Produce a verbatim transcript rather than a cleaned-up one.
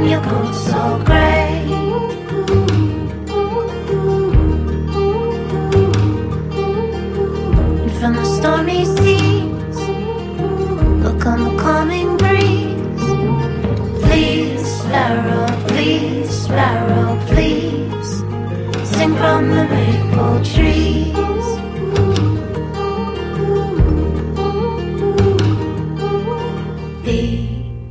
your coat so grey. And from the stormy seas will come a calming breeze. Please, sparrow, please, sparrow, please, sing from the maple